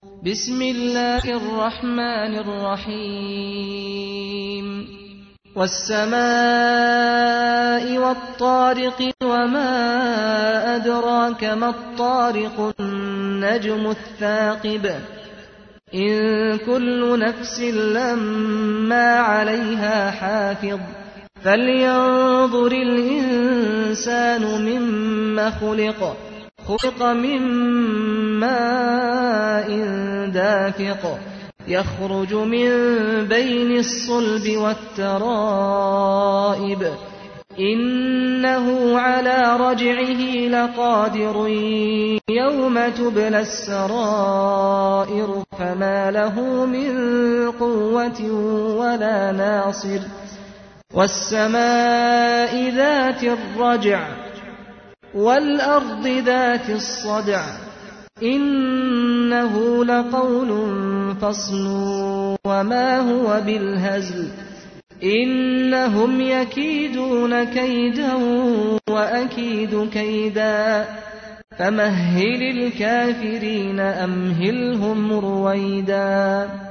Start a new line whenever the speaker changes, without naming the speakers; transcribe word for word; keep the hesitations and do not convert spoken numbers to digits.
بسم الله الرحمن الرحيم والسماء والطارق وما أدراك ما الطارق النجم الثاقب إن كل نفس لما عليها حافظ فلينظر الإنسان مما خلق خلق من ماء دافق يخرج من بين الصلب والترائب إنه على رجعه لقادر يوم تبلى السرائر فما له من قوة ولا ناصر والسماء ذات الرجع والأرض ذات الصدع إنه لقول فصل وما هو بالهزل إنهم يكيدون كيدا وأكيد كيدا فمهل الكافرين أمهلهم رويدا